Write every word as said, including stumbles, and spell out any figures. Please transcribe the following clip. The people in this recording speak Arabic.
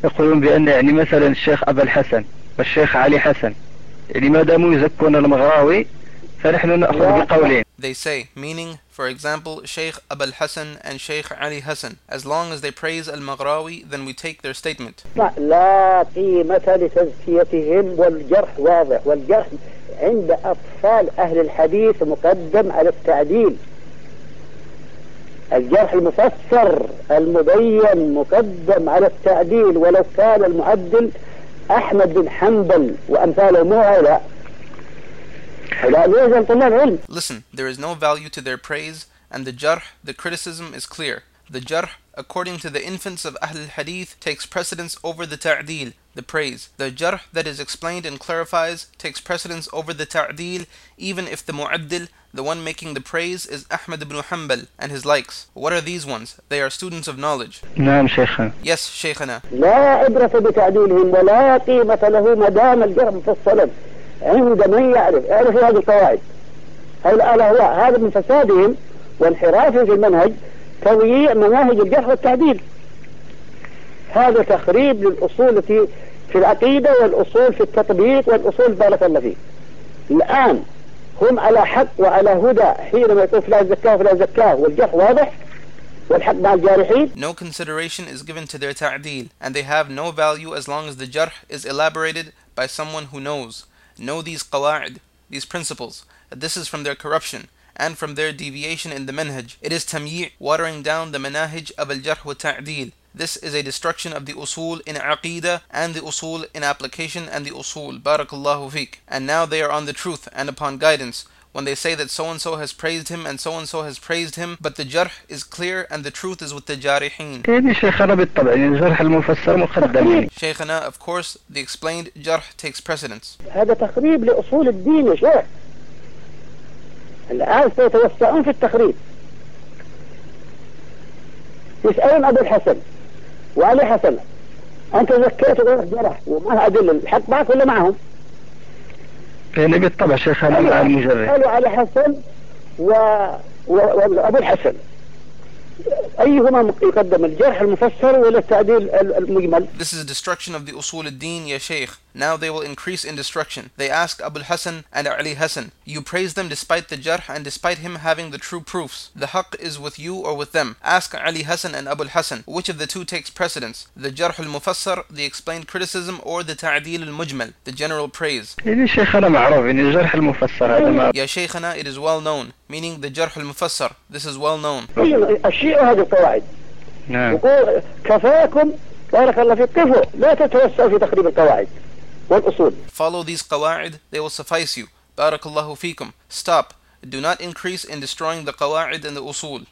يقولون بأن يعني مثلا الشيخ أبا الحسن والشيخ علي حسن يعني ما داموا يزكون المغراوي فنحن نأخذ بقولين. They say, meaning, for example, Sheikh Abul Hassan and Sheikh Ali Hassan. As long as they praise Al-Maghrawi, then we take their statement. لا قيمة لتزكيتهم والجرح واضح، والجرح عند أطفال أهل الحديث مقدم على التعديل. الجرح المفسر المبين مقدم على التعديل، ولو كان المعدل أحمد بن حنبل وأمثاله مو هؤلاء. Listen, there is no value to their praise, and the jarh, the criticism, is clear. The jarh, according to the infants of Ahl al-Hadith, takes precedence over the ta'deel, the praise. The jarh that is explained and clarifies takes precedence over the ta'deel, even if the mu'addil, the one making the praise, is Ahmad ibn Hanbal and his likes. What are these ones? They are students of knowledge. نعم شيخنا. Yes, Shaykhana. لا عبرة بتعديلهم ولا قيمة له ما دام الجرح مفصلا عند من يعرف يعرف هذه القواعد. هذا هذا من فسادهم وانحرافهم في المنهج تضييع مناهج الجرح والتعديل. هذا تخريب للأصول في في العقيدة والأصول في التطبيق والأصول بارك الله فيه. الآن هم على حق وعلى هدى حينما يقول فلان زكاه فلان زكاه والجرح واضح والحق مع الجارحين. No consideration is given to their ta'deel, and they have no value as long as the jarh is elaborated by someone who knows. Know these qawa'id, these principles, that this is from their corruption and from their deviation in the manhaj. It is tamyi', watering down the manahij of al-jarh wa ta'deel. This is a destruction of the usul in aqidah and the usul in application and the usul. Barakallahu fiqh. And now they are on the truth and upon guidance when they say that so-and-so has praised him and so-and-so has praised him, but the jarh is clear and the truth is with the jarihin. Shaykhana, of course, the explained jarh takes precedence. هذا تخريب لأصول الدين يا شيخ. الآن سيتوسعون في التخريب. يسألون أبو الحسن وعلي حسن أنت زكيت غير جرح وما أدلة الحق معك ولا معهم؟ يعني بالطبع شيخ هذا مع المجرد. قالوا علي حسن و... وأبو الحسن أيهما يقدم الجرح المفسر ولا التعديل المجمل؟ This is destruction of the usul ad-din, ya Shaykh. Now they will increase in destruction. They ask Abu Hassan and Ali Hassan, you praise them despite the jarh and despite him having the true proofs. The haqq is with you or with them. Ask Ali Hassan and Abu Hassan, which of the two takes precedence? The jarh al-mufassar, the explained criticism, or the ta'deel al-mujmal, the general praise? يعني شيخنا معروف يعني الجرح المفسر هذا ما. Ya Shaykhana, it is well known, meaning the jarh al-mufassar. This is well known. الشيء هذه القواعد. نعم. كفاكم بارك الله فيك كفوا لا تتوسعوا في تخريب القواعد والأصول. Follow these qawa'id, they will suffice you. Barakallahu fikum. Stop. Do not increase in destroying the qawa'id and the usul.